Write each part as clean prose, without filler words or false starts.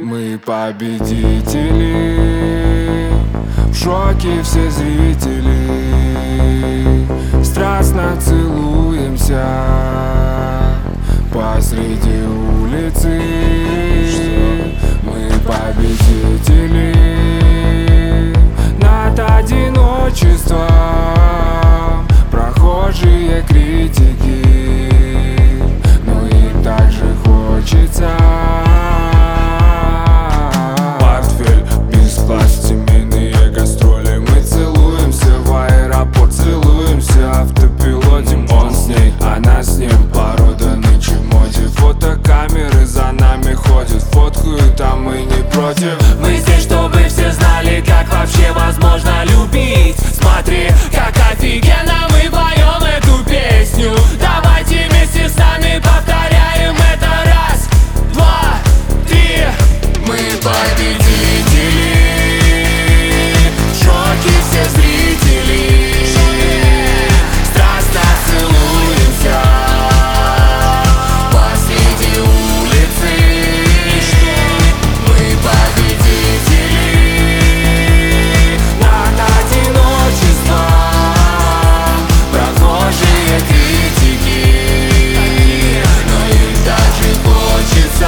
Мы победители, в шоке все зрители. Страстно целуемся посреди улицы. Мы победители над одиночеством. Прохожие критики, но им также хочется. Портфель, бизнес-класс, семейные гастроли. Мы целуемся в аэропорт, целуемся в автопилоте. Он с ней, она с ним, порода нынче в моде. Фотокамеры за нами ходят, фоткают, а мы не против. Мы здесь, чтобы все знали, как вообще возможно любить. Смотри, как офигенно мы поем эту песню. Давайте вместе с нами повторяем это. Раз, два, три. Мы победители, в шоке все зрители. Страстно целуемся посреди улицы. Мы победители над одиночеством. Прохожие критики, но им также хочется.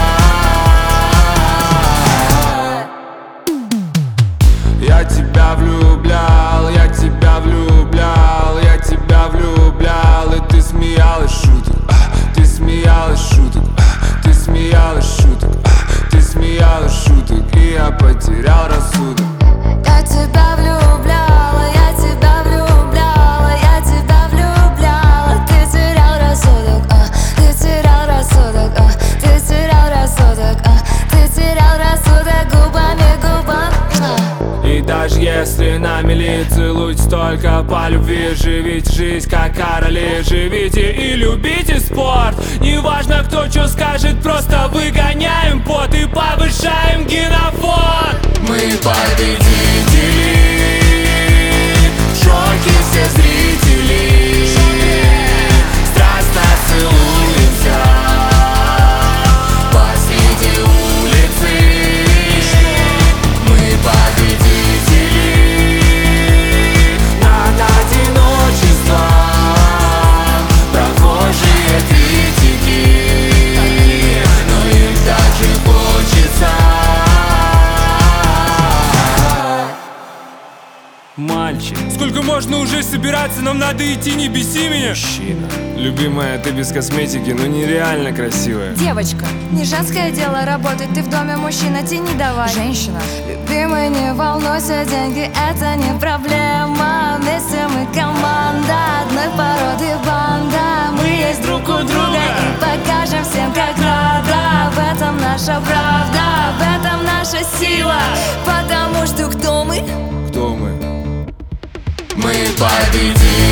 Я тебя влюблял, я тебя влюблял, я тебя влюблял. И ты смеялась шуток, ты смеялась шуток, ты смеялась шуток, ты смеялась шуток. И я потерял рассудок. Я тебя влюбляла, я тебя влюбляла, я тебя влюбляла. Ты терял рассудок, ты терял рассудок, ты терял рассудок, ты терял рассудок губами к губам. И даже если на мели целуйтесь только по любви, живите жизнь как короли. Живите и любите спорт. Неважно, кто что скажет, просто выгоняем пот и повышаем генофон. Мы победители, в шоке все зрители. Страстно целуемся посреди улицы. Мы победители над одиночеством. Прохожие критики, но им также хочется. Мальчик, сколько можно уже собираться? Нам надо идти, не беси меня. Мужчина, любимая, ты без косметики, но нереально красивая. Девочка, не женское дело работать, ты в доме мужчина, тяни давай. Женщина, любимый, не волнуйся, деньги это не проблема. Вместе мы команда, одной породы банда. Мы есть друг у друга и покажем всем, как надо. В этом наша правда, в этом наша сила. Потому что кто мы? Кто мы? Мы победили.